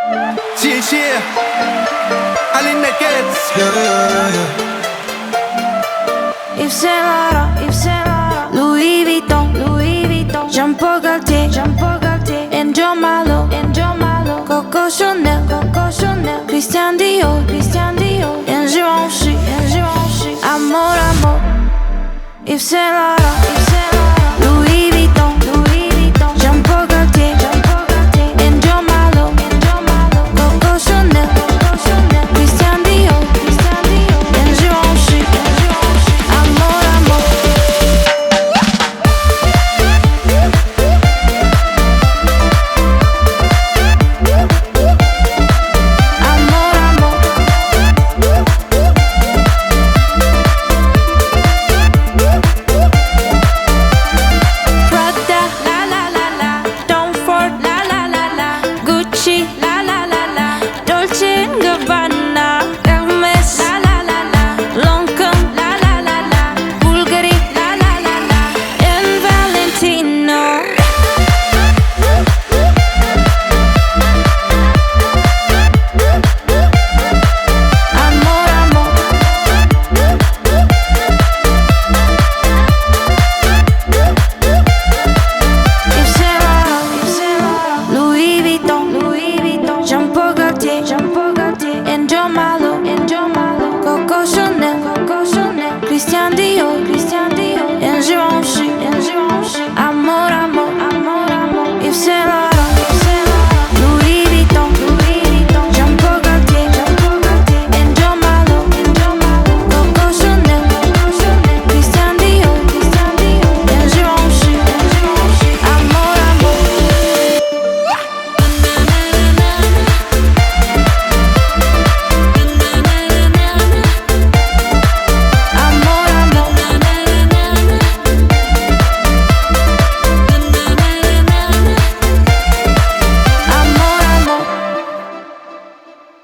Yeah, Alin Nuggets. Yves Saint Laurent, Louis Vuitton, Jean Paul Gaultier, and John Malo, Coco Chanel, Christian Dior, and Givenchy, Amor, Yves Saint Laurent, Louis Vuitton, Jean Paul Gaultier, and John Malo, Coco Chanel, Christian Dior, and Givenchy, Amor. Prada, la la la la, Tom Ford, la la la la, Gucci,